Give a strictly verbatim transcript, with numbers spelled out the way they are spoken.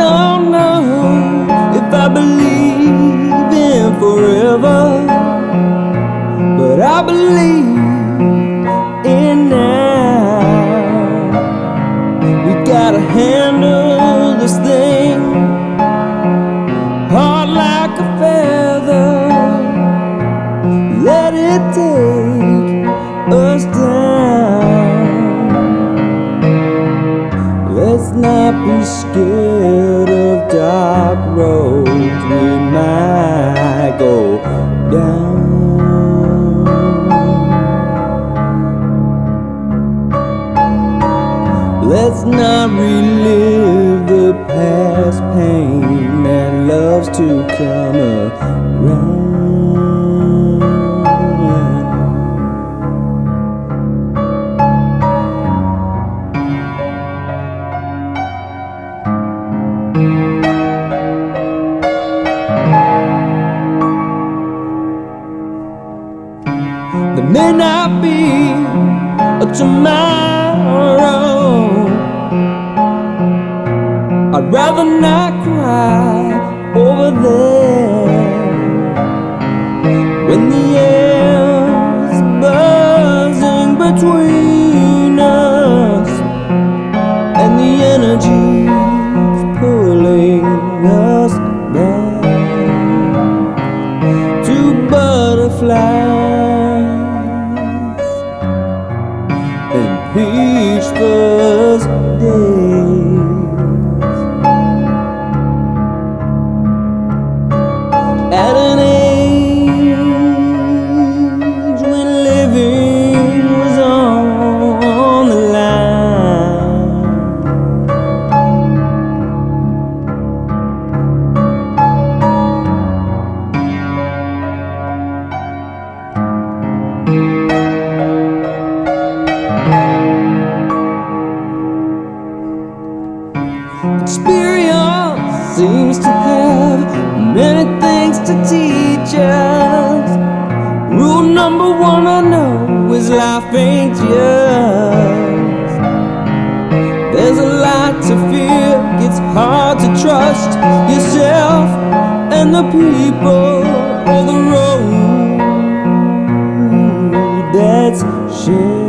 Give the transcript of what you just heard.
don't know if I believe in forever, but I believe in now. We gotta handle this thing hard like a feather. Let it take us down. Let's not be scared of dark roads. We might go down. Let's not relive the past pain that loves to come around. There may not be a tomorrow. I'd rather not cry over there. When the air's buzzing between us and the energy's pulling us back to butterflies and peach fuzz days. At an age when living was on the line, experience seems to have many things to teach us. Rule number one I know is life ain't just. There's a lot to fear, it's hard to trust yourself and the people or the road that's shared.